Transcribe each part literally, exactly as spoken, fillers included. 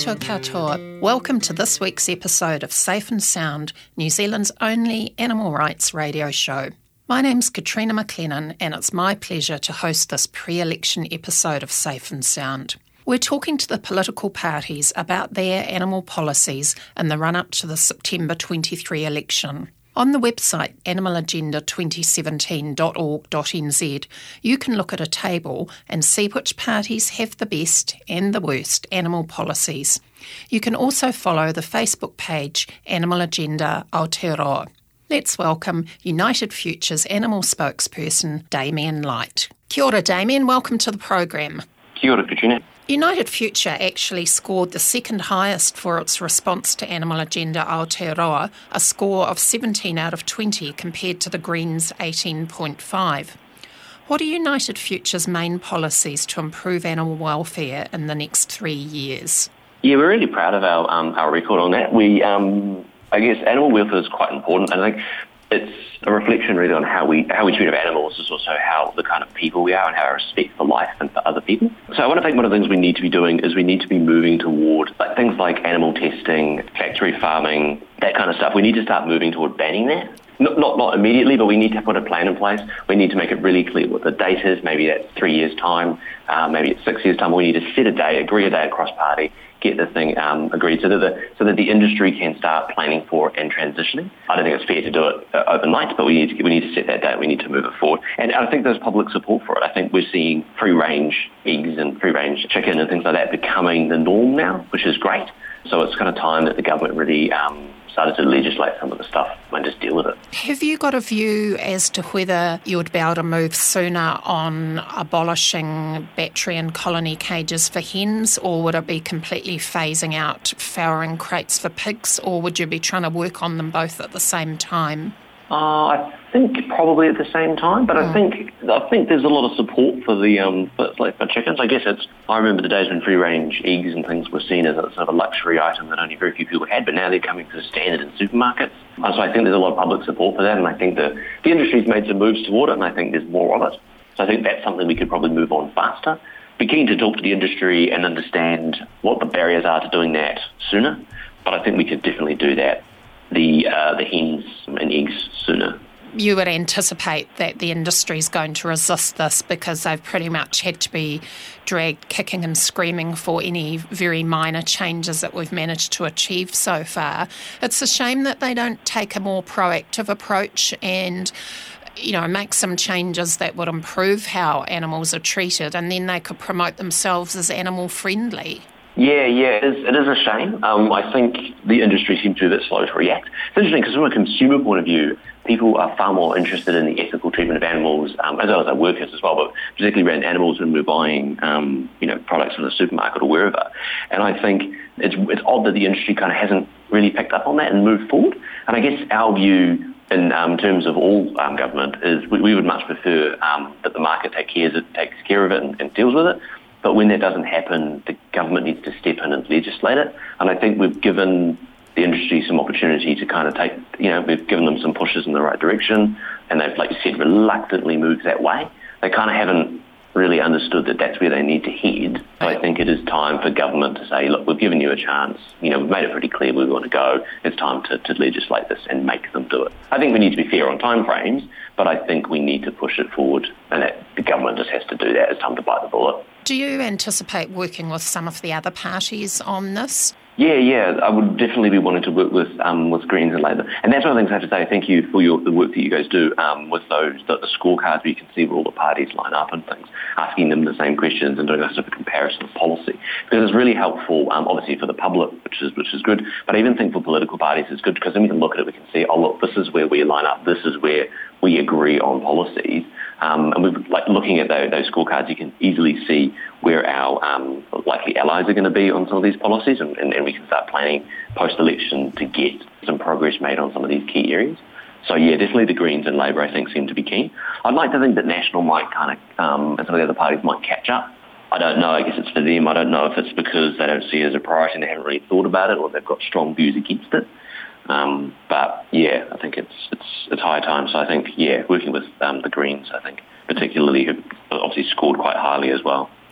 Koutou katoa. Welcome to this week's episode of Safe and Sound, New Zealand's only animal rights radio show. My name's Katrina McLennan, and it's my pleasure to host this pre-election episode of Safe and Sound. We're talking to the political parties about their animal policies in the run-up to the September twenty-three election. On the website animal agenda twenty seventeen dot org dot n z, you can look at a table and see which parties have the best and the worst animal policies. You can also follow the Facebook page Animal Agenda Aotearoa. Let's welcome United Future's animal spokesperson, Damien Light. Kia ora, Damien. Welcome to the program. Kia ora, Katrina. United Future actually scored the second highest for its response to Animal Agenda Aotearoa, a score of seventeen out of twenty compared to the Greens' eighteen point five. What are United Future's main policies to improve animal welfare in the next three years? Yeah, we're really proud of our um, our record on that. We, um, I guess, animal welfare is quite important. I think it's a reflection really on how we how we treat our animals. Is also how the kind of people we are and how our respect for life and for other people. So I want to think one of the things we need to be doing is we need to be moving toward like things like animal testing, factory farming, that kind of stuff. We need to start moving toward banning that. Not, not not immediately, but we need to put a plan in place. We need to make it really clear what the date is. Maybe that's three years' time, uh, maybe it's six years' time. We need to set a day, agree a day across party, get this thing um, agreed so that the so that the industry can start planning for it and transitioning. I don't think it's fair to do it uh, overnight, but we need to we need to set that date. We need to move it forward, and I think there's public support for it. I think we're seeing free range eggs and free range chicken and things like that becoming the norm now, which is great. So it's kind of time that the government really um, started to legislate some of the stuff and just deal with it. Have you got a view as to whether you would be able to move sooner on abolishing battery and colony cages for hens, or would it be completely phasing out farrowing crates for pigs, or would you be trying to work on them both at the same time? Uh, I think probably at the same time, but mm. I think I think there's a lot of support for the um for, like, for chickens. I guess it's I remember the days when free range eggs and things were seen as a sort of a luxury item that only very few people had, but now they're coming to standard in supermarkets. Uh, so I think there's a lot of public support for that, and I think the the industry's made some moves toward it, and I think there's more of it. So I think that's something we could probably move on faster. Be keen to talk to the industry and understand what the barriers are to doing that sooner, but I think we could definitely do that. the uh, the hens and eggs sooner. You would anticipate that the industry is going to resist this because they've pretty much had to be dragged kicking and screaming for any very minor changes that we've managed to achieve so far. It's a shame that they don't take a more proactive approach and, you know, make some changes that would improve how animals are treated, and then they could promote themselves as animal friendly. Yeah, yeah, it is, it is a shame. Um, I think the industry seems to be a bit slow to react. It's interesting because from a consumer point of view, people are far more interested in the ethical treatment of animals, um, as well as our workers as well, but particularly around animals when we're buying, um, you know, products from the supermarket or wherever. And I think it's, it's odd that the industry kind of hasn't really picked up on that and moved forward. And I guess our view in um, terms of all um, government is we, we would much prefer um, that the market take care, takes care of it and, and deals with it. But when that doesn't happen, the government needs to step in and legislate it. And I think we've given the industry some opportunity to kind of take, you know, we've given them some pushes in the right direction, and they've, like you said, reluctantly moved that way. They kind of haven't really understood that that's where they need to head. So I think it is time for government to say, look, we've given you a chance. You know, we've made it pretty clear where we want to go. It's time to, to legislate this and make them do it. I think we need to be fair on timeframes, but I think we need to push it forward, and that the government just has to do that. It's time to bite the bullet. Do you anticipate working with some of the other parties on this? Yeah, yeah, I would definitely be wanting to work with um, with Greens and Labour. And that's one of the things I have to say, thank you for your, the work that you guys do um, with those, the, the scorecards where you can see where all the parties line up and things, asking them the same questions and doing a sort of comparison of policy. Because it's really helpful, um, obviously, for the public, which is which is good, but I even think for political parties it's good because then we can look at it, we can see, oh, look, this is where we line up, this is where we agree on policies. Um, and we've, like looking at those, those scorecards, you can easily see where our um, likely allies are going to be on some of these policies, and, and, and we can start planning post-election to get some progress made on some of these key areas. So yeah, definitely the Greens and Labour, I think, seem to be keen. I'd like to think that National might kind of, um, and some of the other parties might catch up. I don't know, I guess it's for them. I don't know if it's because they don't see it as a priority and they haven't really thought about it, or they've got strong views against it. Um, but yeah, I think it's it's it's high time. So I think, yeah, working with um, the Greens, I think, particularly, who obviously scored quite highly as well.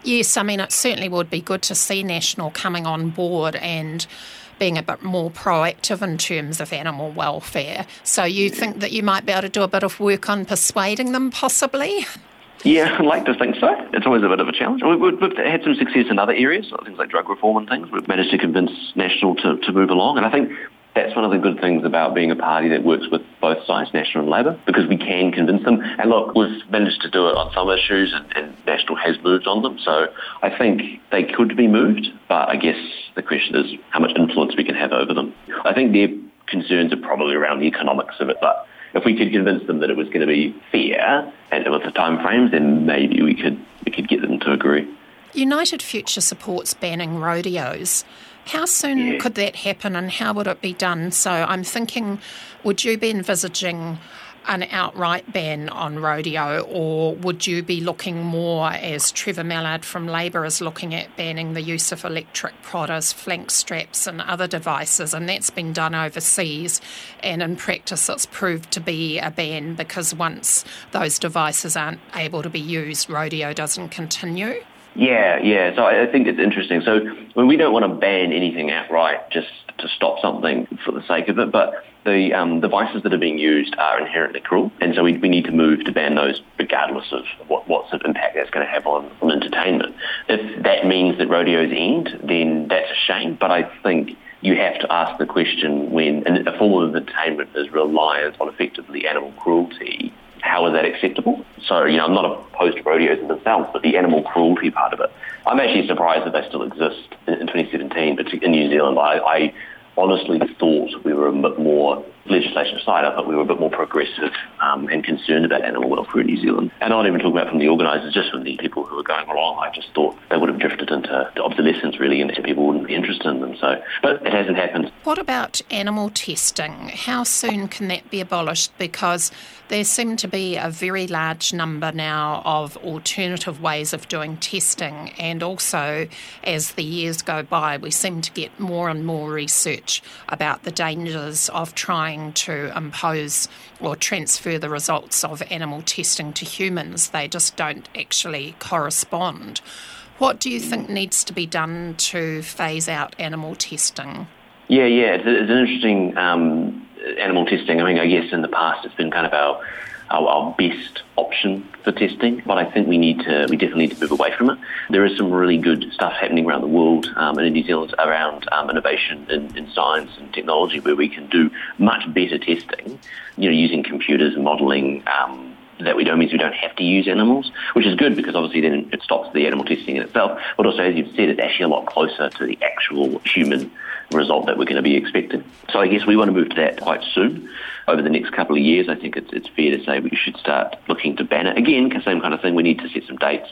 Yes, I mean, it certainly would be good to see National coming on board and being a bit more proactive in terms of animal welfare. So you think that you might be able to do a bit of work on persuading them, possibly? Yeah, I'd like to think so. It's always a bit of a challenge. We've, we've had some success in other areas, things like drug reform and things. We've managed to convince National to, to move along. And I think that's one of the good things about being a party that works with both sides, National and Labor, because we can convince them. And look, we've managed to do it on some issues, and, and National has moved on them. So I think they could be moved, but I guess the question is how much influence we can have over them. I think their concerns are probably around the economics of it, but if we could convince them that it was going to be fair and with the time frames, then maybe we could we could get them to agree. United Future supports banning rodeos. How soon yeah. could that happen, and how would it be done? So I'm thinking, would you be envisaging an outright ban on rodeo, or would you be looking more, as Trevor Mallard from Labor is looking at, banning the use of electric prodders, flank straps and other devices? And that's been done overseas, and in practice it's proved to be a ban, because once those devices aren't able to be used, rodeo doesn't continue. Yeah, yeah. So I think it's interesting. So when we don't want to ban anything outright just to stop something for the sake of it, but the um, devices that are being used are inherently cruel, and so we, we need to move to ban those regardless of what, what sort of impact that's going to have on, on entertainment. If that means that rodeos end, then that's a shame, but I think you have to ask the question, when a form of entertainment is reliant on effectively animal cruelty, how is that acceptable? So, you know, I'm not opposed to rodeos in themselves, but the animal cruelty part of it. I'm actually surprised that they still exist in, in twenty seventeen, but in New Zealand, I, I honestly thought we were a bit more, legislation aside, I thought we were a bit more progressive um, and concerned about animal welfare in New Zealand. And I'm not even talking about from the organisers, just from the people who are going along. I just thought they would have drifted into obsolescence, really, and people wouldn't be interested in them. So, but it hasn't happened. What about animal testing? How soon can that be abolished? Because there seem to be a very large number now of alternative ways of doing testing, and also as the years go by, we seem to get more and more research about the dangers of trying to impose or transfer the results of animal testing to humans. They just don't actually correspond. What do you think needs to be done to phase out animal testing? Yeah, yeah, it's, it's an interesting um, animal testing. I mean, I guess in the past it's been kind of our, our our best option for testing, but I think we need to, we definitely need to move away from it. There is some really good stuff happening around the world um, and in New Zealand around um, innovation in, in science and technology, where we can do much better testing, you know, using computers and modelling. Um, that we don't means we don't have to use animals, which is good because obviously then it stops the animal testing in itself. But also, as you've said, it's actually a lot closer to the actual human result that we're going to be expecting. So I guess we want to move to that quite soon. Over the next couple of years, I think it's, it's fair to say we should start looking to ban it. Again, same kind of thing, we need to set some dates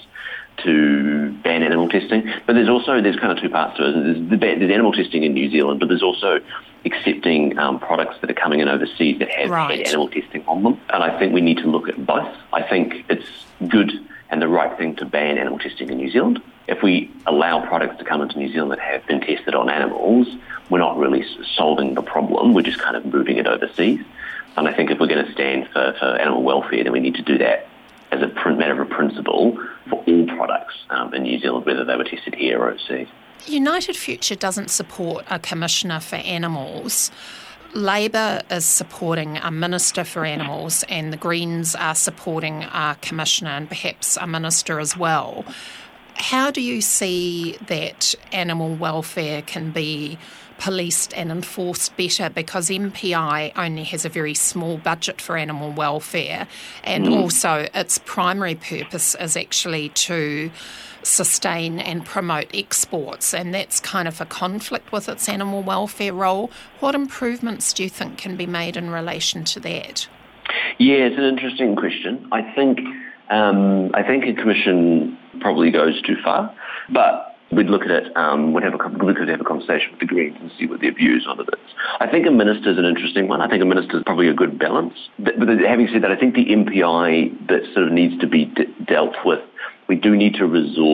to ban animal testing. But there's also, there's kind of two parts to it. There's, there's animal testing in New Zealand, but there's also accepting um, products that are coming in overseas that have right. had animal testing on them. And I think we need to look at both. I think it's good and the right thing to ban animal testing in New Zealand. If we allow products to come into New Zealand that have been tested on animals, we're not really solving the problem, we're just kind of moving it overseas. And I think if we're going to stand for, for animal welfare, then we need to do that as a matter of principle for all products um, in New Zealand, whether they were tested here or overseas. United Future doesn't support a commissioner for animals. Labor is supporting a minister for animals, and the Greens are supporting a commissioner and perhaps a minister as well. How do you see that animal welfare can be policed and enforced better? Because M P I only has a very small budget for animal welfare, and mm. also its primary purpose is actually to sustain and promote exports, and that's kind of a conflict with its animal welfare role. What improvements do you think can be made in relation to that? Yeah, it's an interesting question. I think um, I think a commission probably goes too far, but we'd look at it, um, we'd have a, we could have a conversation with the Greens and see what their views on it is. I think a minister is an interesting one. I think a minister is probably a good balance. But, but having said that, I think the M P I that sort of needs to be d- dealt with, we do need to resource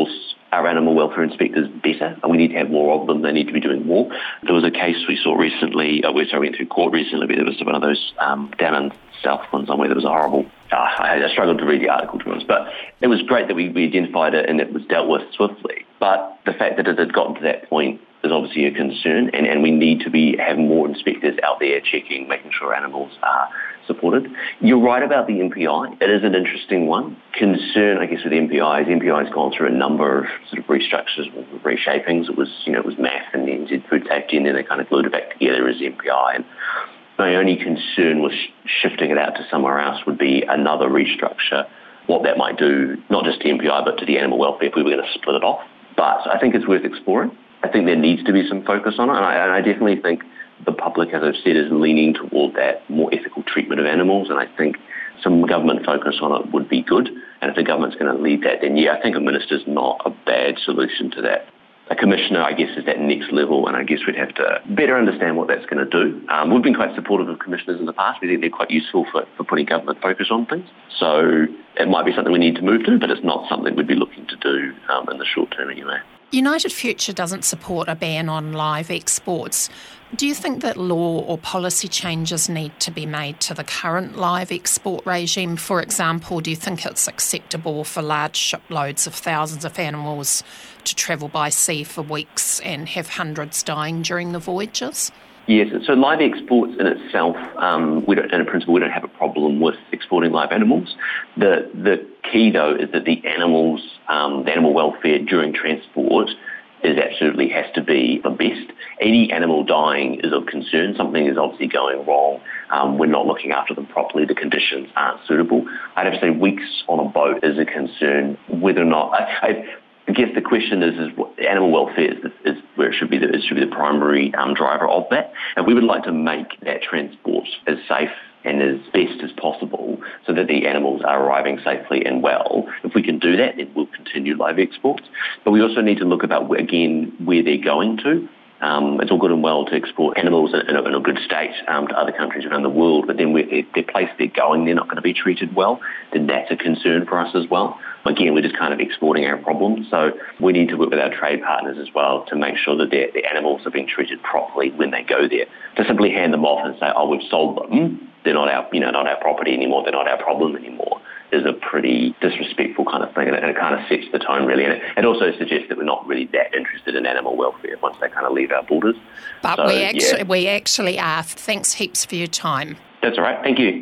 our animal welfare inspectors better, and we need to have more of them. They need to be doing more. There was a case we saw recently, uh, we sorry, went through court recently, but there was one of those um, down in Southland somewhere that was a horrible, uh, I, I struggled to read the article, to be honest, but it was great that we, we identified it and it was dealt with swiftly. But the fact that it had gotten to that point is obviously a concern, and, and we need to be have more inspectors out there checking, making sure animals are supported. You're right about the M P I. It is an interesting one. Concern, I guess, with M P I is M P I has gone through a number of sort of restructures, reshapings. It was, you know, it was M A F and then did food safety, and then they kind of glued it back together as M P I. And my only concern with shifting it out to somewhere else would be another restructure, what that might do, not just to M P I, but to the animal welfare if we were going to split it off. But I think it's worth exploring. I think there needs to be some focus on it, and I, and I definitely think the public, as I've said, is leaning toward that more ethical treatment of animals, and I think some government focus on it would be good. And if the government's going to lead that, then yeah, I think a minister's not a bad solution to that. A commissioner, I guess, is that next level, and I guess we'd have to better understand what that's going to do. Um, we've been quite supportive of commissioners in the past. We think they're quite useful for, for putting government focus on things. So it might be something we need to move to, but it's not something we'd be looking to do um, in the short term anyway. United Future doesn't support a ban on live exports. Do you think that law or policy changes need to be made to the current live export regime? For example, do you think it's acceptable for large shiploads of thousands of animals to travel by sea for weeks and have hundreds dying during the voyages? Yes, so live exports in itself, um, we don't, in principle, we don't have a problem with exporting live animals. The the key, though, is that the animals, um, the animal welfare during transport is absolutely has to be the best. Any animal dying is of concern. Something is obviously going wrong. Um, we're not looking after them properly. The conditions aren't suitable. I'd have to say weeks on a boat is a concern. Whether or not... I, I, I guess the question is, is what, animal welfare is, is where it should be the, it should be the primary um, driver of that. And we would like to make that transport as safe and as best as possible so that the animals are arriving safely and well. If we can do that, then we'll continue live exports. But we also need to look about, again, where they're going to. Um, it's all good and well to export animals in a, in a good state um, to other countries around the world, but then if the place they're going, they're not going to be treated well, then that's a concern for us as well. Again, we're just kind of exporting our problems, so we need to work with our trade partners as well to make sure that the animals are being treated properly when they go there. To simply hand them off and say, oh, we've sold them, they're not our, you know, not our property anymore, they're not our problem anymore, is a pretty disrespectful kind of thing, and it, and it kind of sets the tone, really. And it, it also suggests that we're not really that interested in animal welfare once they kind of leave our borders. But so, we, actually, yeah. we actually are. Thanks heaps for your time. That's all right. Thank you.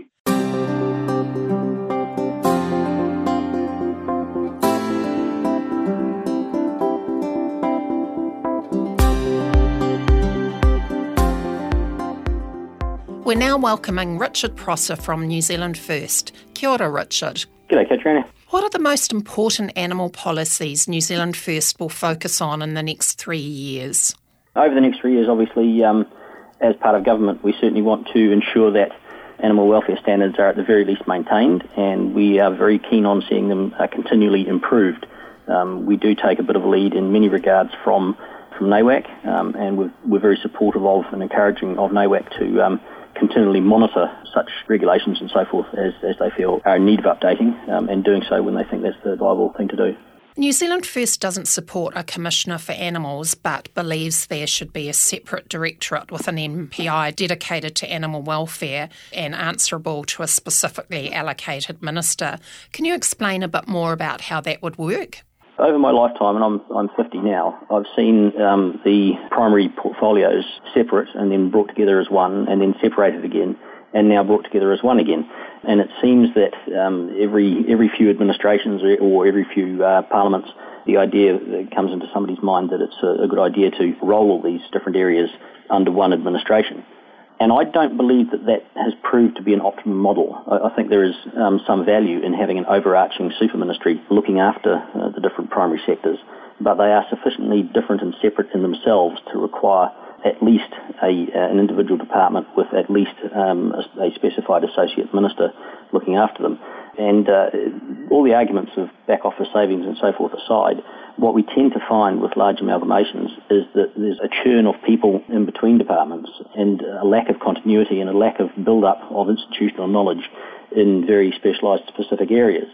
We're now welcoming Richard Prosser from New Zealand First. Kia ora, Richard. G'day, Katrina. What are the most important animal policies New Zealand First will focus on in the next three years? Over the next three years, obviously, um, as part of government, we certainly want to ensure that animal welfare standards are at the very least maintained, and we are very keen on seeing them uh, continually improved. Um, we do take a bit of a lead in many regards from, from NAWAC, um, and we're, we're very supportive of and encouraging of NAWAC to um, continually monitor such regulations and so forth as, as they feel are in need of updating, um, and doing so when they think that's the viable thing to do. New Zealand First doesn't support a Commissioner for Animals, but believes there should be a separate directorate with an M P I dedicated to animal welfare and answerable to a specifically allocated minister. Can you explain a bit more about how that would work? Over my lifetime, and I'm I'm fifty now, I've seen um, the primary portfolios separate and then brought together as one, and then separated again, and now brought together as one again. And it seems that um, every every few administrations or every few uh, parliaments, the idea that comes into somebody's mind that it's a, a good idea to roll all these different areas under one administration. And I don't believe that that has proved to be an optimum model. I, I think there is um, some value in having an overarching super ministry looking after uh, the different primary sectors, but they are sufficiently different and separate in themselves to require at least a, uh, an individual department with at least um, a, a specified associate minister looking after them. And uh, all the arguments of back office savings and so forth aside, what we tend to find with large amalgamations is that there's a churn of people in between departments and a lack of continuity and a lack of build-up of institutional knowledge in very specialised specific areas.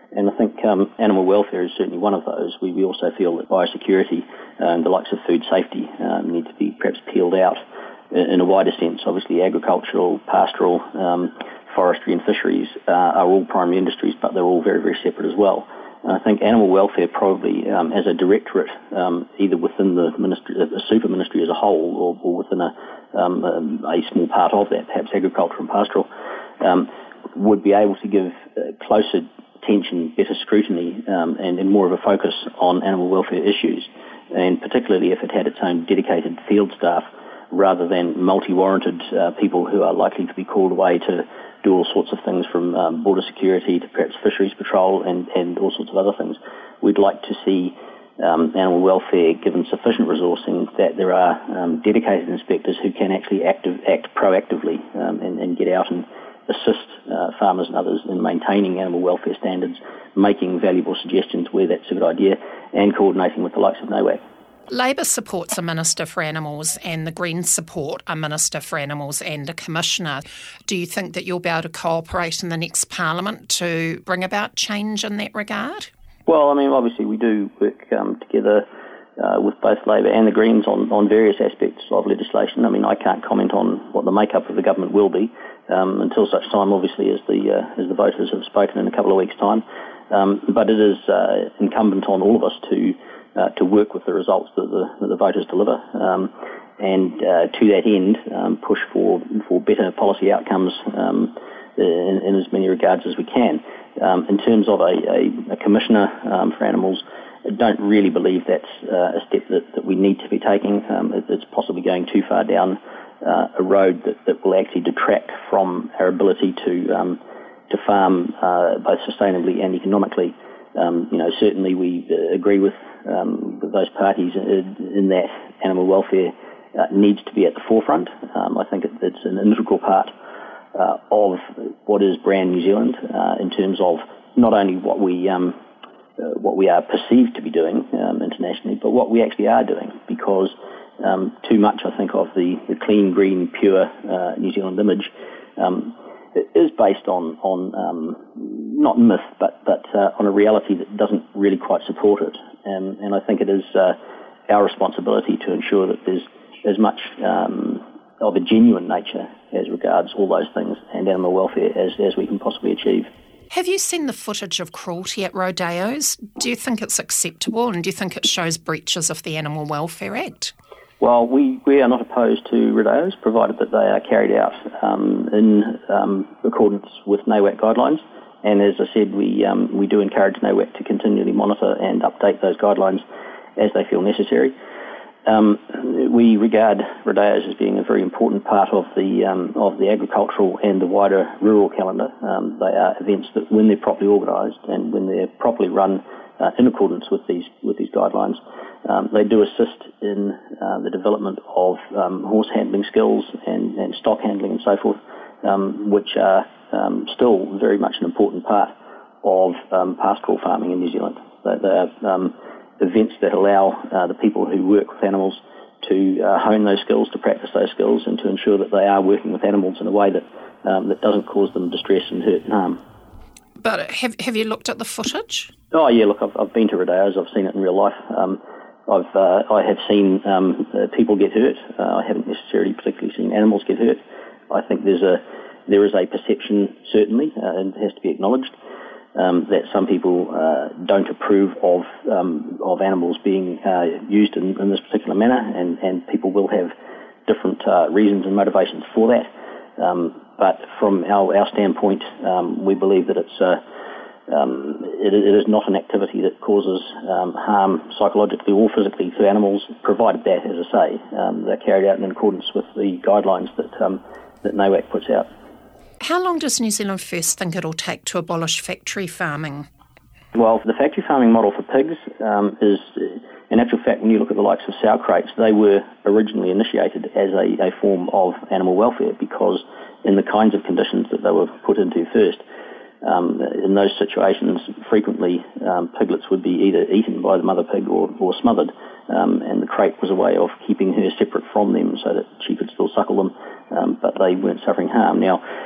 And I think um, animal welfare is certainly one of those. We, we also feel that biosecurity and the likes of food safety um, need to be perhaps peeled out in a wider sense. Obviously, agricultural, pastoral, um, forestry and fisheries uh, are all primary industries, but they're all very, very separate as well. And I think animal welfare probably, um, as a directorate, um, either within the ministry, the super ministry as a whole, or, or within a, um, a, a small part of that, perhaps agriculture and pastoral, um, would be able to give uh, closer attention, better scrutiny, um, and, and more of a focus on animal welfare issues, and particularly if it had its own dedicated field staff rather than multi-warranted uh, people who are likely to be called away to do all sorts of things from um, border security to perhaps fisheries patrol and, and all sorts of other things. We'd like to see um, animal welfare given sufficient resourcing that there are um, dedicated inspectors who can actually active, act proactively um, and, and get out and assist uh, farmers and others in maintaining animal welfare standards, making valuable suggestions where that's a good idea, and coordinating with the likes of NOAC. Labor supports a Minister for Animals and the Greens support a Minister for Animals and a Commissioner. Do you think that you'll be able to cooperate in the next Parliament to bring about change in that regard? Well, I mean, obviously we do work um, together uh, with both Labor and the Greens on, on various aspects of legislation. I mean, I can't comment on what the makeup of the government will be um, until such time, obviously, as the uh, as the voters have spoken in a couple of weeks' time. Um, but it is uh, incumbent on all of us to Uh, to work with the results that the, that the voters deliver, um, and uh, to that end, um, push for for better policy outcomes um, in, in as many regards as we can. Um, in terms of a, a, a commissioner um, for animals, I don't really believe that's uh, a step that, that we need to be taking. Um, it, it's possibly going too far down uh, a road that, that will actually detract from our ability to um, to farm uh, both sustainably and economically. Um, you know, certainly we uh, agree with, um, with those parties in, in that animal welfare uh, needs to be at the forefront. Um, I think it, it's an integral part uh, of what is brand New Zealand uh, in terms of not only what we um, uh, what we are perceived to be doing um, internationally, but what we actually are doing. Because um, too much, I think, of the, the clean, green, pure uh, New Zealand image Um, It is based on, on um, not myth, but, but uh, on a reality that doesn't really quite support it. Um, and I think it is uh, our responsibility to ensure that there's as much um, of a genuine nature as regards all those things and animal welfare as, as we can possibly achieve. Have you seen the footage of cruelty at rodeos? Do you think it's acceptable, and do you think it shows breaches of the Animal Welfare Act? Well, we, we are not opposed to rodeos, provided that they are carried out um, in um, accordance with NOAC guidelines. And as I said, we um, we do encourage NOAC to continually monitor and update those guidelines as they feel necessary. Um, we regard rodeos as being a very important part of the um, of the agricultural and the wider rural calendar. Um, they are events that, when they're properly organised and when they're properly run uh, in accordance with these with these guidelines, Um, they do assist in uh, the development of um, horse handling skills and, and stock handling and so forth, um, which are um, still very much an important part of um, pastoral farming in New Zealand. They, they are um, events that allow uh, the people who work with animals to uh, hone those skills, to practice those skills, and to ensure that they are working with animals in a way that um, that doesn't cause them distress and hurt and harm. But have have you looked at the footage? Oh yeah, look, I've, I've been to rodeos. I've seen it in real life. Um, I've uh, I have seen um, uh, people get hurt. Uh, I haven't necessarily particularly seen animals get hurt. I think there's a there is a perception, certainly, uh, and it has to be acknowledged, um, that some people uh, don't approve of um, of animals being uh, used in, in this particular manner, and, and people will have different uh, reasons and motivations for that. Um, but from our, our standpoint, um, we believe that it's uh, Um, it, it is not an activity that causes um, harm psychologically or physically to animals, provided that, as I say, um, they're carried out in accordance with the guidelines that um, that NOAC puts out. How long does New Zealand First think it'll take to abolish factory farming? Well, the factory farming model for pigs um, is, in actual fact, when you look at the likes of sow crates, they were originally initiated as a, a form of animal welfare, because in the kinds of conditions that they were put into first, Um, in those situations, frequently um, piglets would be either eaten by the mother pig or, or smothered, um, and the crate was a way of keeping her separate from them so that she could still suckle them, um, but they weren't suffering harm. Now,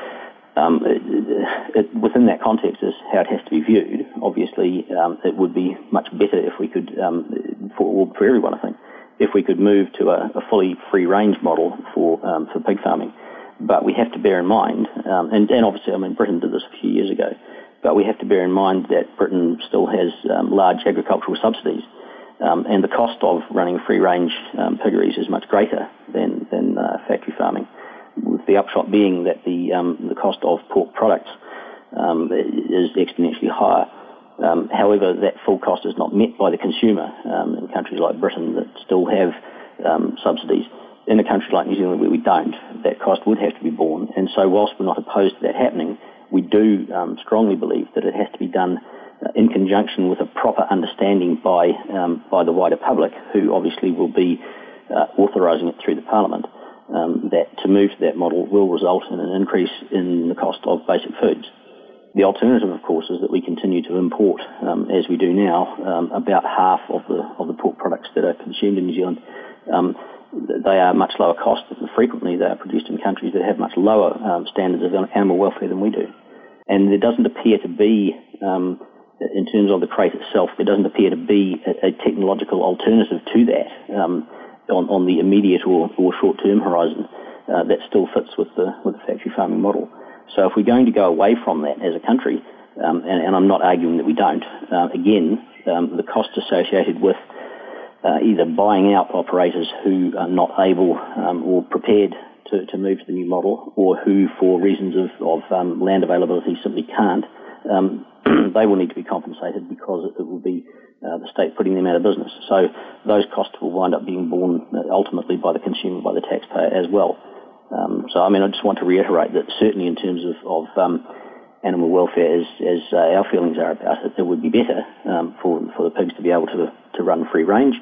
Um, it, it, within that context is how it has to be viewed. Obviously, um, it would be much better if we could, um, for, for everyone, I think, if we could move to a, a fully free-range model for um, for pig farming. But we have to bear in mind, um, and, and obviously, I mean, Britain did this a few years ago, but we have to bear in mind that Britain still has um, large agricultural subsidies, um, and the cost of running free-range um, piggeries is much greater than, than uh, factory farming, with the upshot being that the um, the cost of pork products um, is exponentially higher. Um, however, that full cost is not met by the consumer um, in countries like Britain that still have um, subsidies. In a country like New Zealand where we don't, that cost would have to be borne. And so whilst we're not opposed to that happening, we do um, strongly believe that it has to be done uh, in conjunction with a proper understanding by um, by the wider public, who obviously will be uh, authorising it through the Parliament, um, that to move to that model will result in an increase in the cost of basic foods. The alternative, of course, is that we continue to import, um, as we do now, um, about half of the of the pork products that are consumed in New Zealand. Um, they are much lower cost, and frequently they are produced in countries that have much lower um, standards of animal welfare than we do. And there doesn't appear to be, um, in terms of the crate itself, there doesn't appear to be a, a technological alternative to that um, on, on the immediate or, or short-term horizon uh, that still fits with the with the factory farming model. So if we're going to go away from that as a country, um, and, and I'm not arguing that we don't, uh, again, um, the costs associated with uh, either buying out operators who are not able um, or prepared to, to move to the new model, or who, for reasons of, of um, land availability, simply can't, um, they will need to be compensated, because it, it will be uh, the state putting them out of business. So those costs will wind up being borne ultimately by the consumer, by the taxpayer as well. Um, so, I mean, I just want to reiterate that certainly in terms of, of um, animal welfare, as, as uh, our feelings are about it, it would be better um, for for the pigs to be able to, to run free range,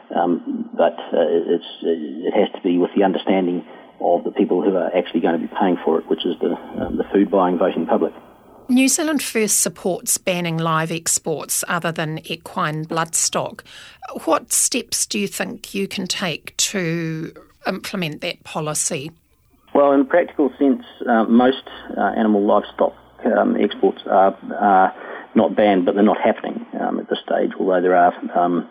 um, but uh, it's it has to be with the understanding of the people who are actually going to be paying for it, which is the um, the food buying voting public. New Zealand First supports banning live exports other than equine bloodstock. What steps do you think you can take to implement that policy? Well, in a practical sense, uh, most uh, animal livestock um, exports are, are not banned, but they're not happening um, at this stage, although there are um,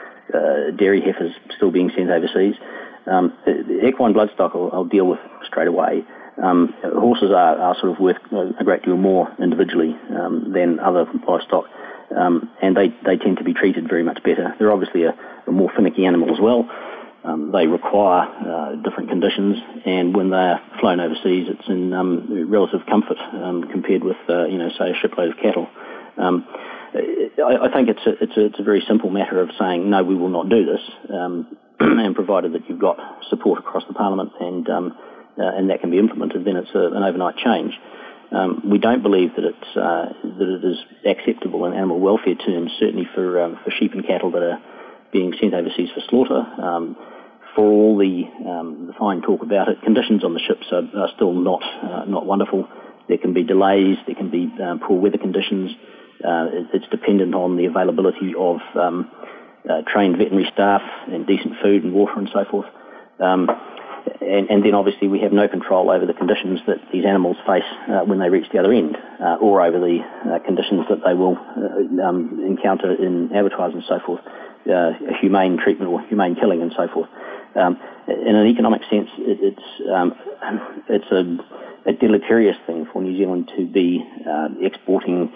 uh, dairy heifers still being sent overseas. Um, the equine bloodstock I'll, I'll deal with straight away. Um, horses are, are sort of worth a great deal more individually um, than other livestock, um, and they, they tend to be treated very much better. They're obviously a, a more finicky animal as well. Um, they require uh, different conditions, and when they're flown overseas, it's in um, relative comfort um, compared with, uh, you know, say a shipload of cattle. Um, I, I think it's a, it's a it's a very simple matter of saying no, we will not do this, um, and provided that you've got support across the Parliament and um, uh, and that can be implemented, then it's a, an overnight change. Um, we don't believe that it's uh, that it is acceptable in animal welfare terms, certainly for um, for sheep and cattle that are being sent overseas for slaughter. Um, For all the um, the fine talk about it, conditions on the ships are, are still not uh, not wonderful. There can be delays, there can be um, poor weather conditions. Uh, it, it's dependent on the availability of um, uh, trained veterinary staff and decent food and water and so forth. Um, and, and then obviously we have no control over the conditions that these animals face uh, when they reach the other end, uh, or over the uh, conditions that they will uh, um, encounter in abattoirs and so forth, uh, humane treatment or humane killing and so forth. Um, in an economic sense, it, it's um, it's a, a deleterious thing for New Zealand to be uh, exporting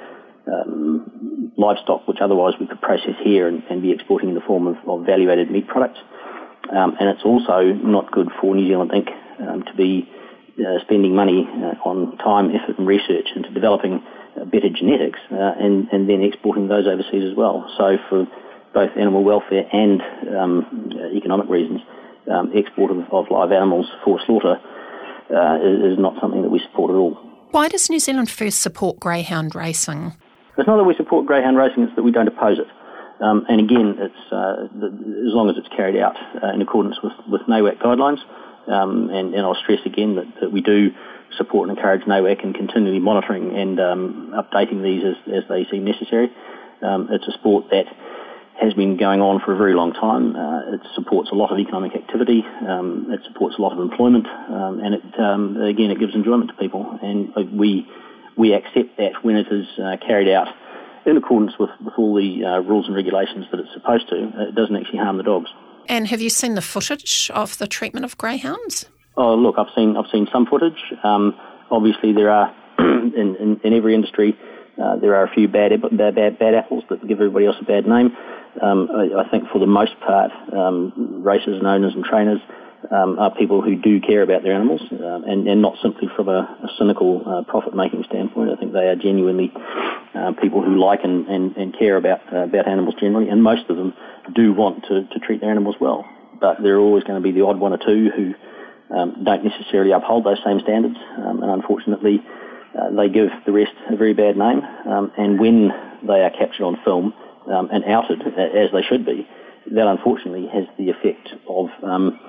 um, livestock which otherwise we could process here and, and be exporting in the form of, of value-added meat products. Um, and it's also not good for New Zealand Incorporated um, to be uh, spending money uh, on time, effort and research into developing uh, better genetics uh, and, and then exporting those overseas as well. So for both animal welfare and um, economic reasons, Um, export of, of live animals for slaughter uh, is, is not something that we support at all. Why does New Zealand First support greyhound racing? It's not that we support greyhound racing, it's that we don't oppose it. Um, and again, it's uh, the, as long as it's carried out uh, in accordance with, with NAWAC guidelines. Um, and, and I'll stress again that, that we do support and encourage NAWAC in continually monitoring and um, updating these as, as they seem necessary. Um, it's a sport that has been going on for a very long time. Uh, it supports a lot of economic activity. Um, it supports a lot of employment, um, and it um, again it gives enjoyment to people. And we we accept that when it is uh, carried out in accordance with, with all the uh, rules and regulations that it's supposed to, it doesn't actually harm the dogs. And have you seen the footage of the treatment of greyhounds? Oh, look, I've seen I've seen some footage. Um, obviously, there are in, in, in every industry uh, there are a few bad, bad bad bad apples that give everybody else a bad name. Um, I, I think for the most part, um, racers and owners and trainers um, are people who do care about their animals, um, and, and not simply from a, a cynical uh, profit-making standpoint. I think they are genuinely uh, people who like and, and, and care about uh, about animals generally, and most of them do want to, to treat their animals well. But there are always going to be the odd one or two who um, don't necessarily uphold those same standards, um, and unfortunately uh, they give the rest a very bad name. Um, and when they are captured on film um, and outed, as they should be, that unfortunately has the effect of um,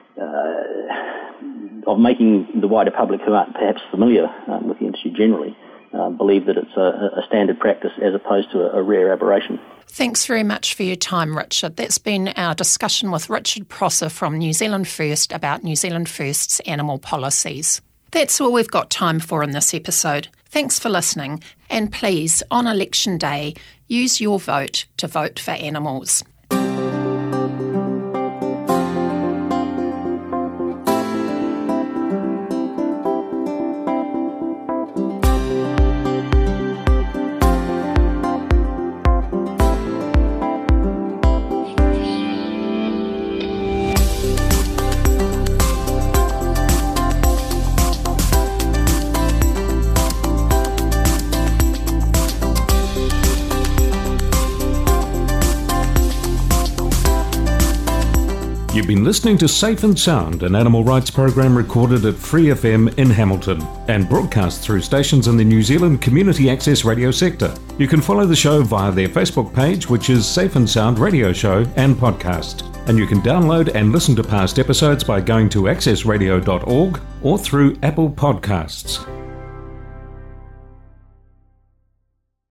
uh, of making the wider public who aren't perhaps familiar um, with the industry generally uh, believe that it's a, a standard practice as opposed to a, a rare aberration. Thanks very much for your time, Richard. That's been our discussion with Richard Prosser from New Zealand First about New Zealand First's animal policies. That's all we've got time for in this episode. Thanks for listening, and please, on election day, use your vote to vote for animals. You've been listening to Safe and Sound, an animal rights program recorded at Free F M in Hamilton and broadcast through stations in the New Zealand Community Access Radio sector. You can follow the show via their Facebook page, which is Safe and Sound Radio Show and Podcast. And you can download and listen to past episodes by going to access radio dot org or through Apple Podcasts.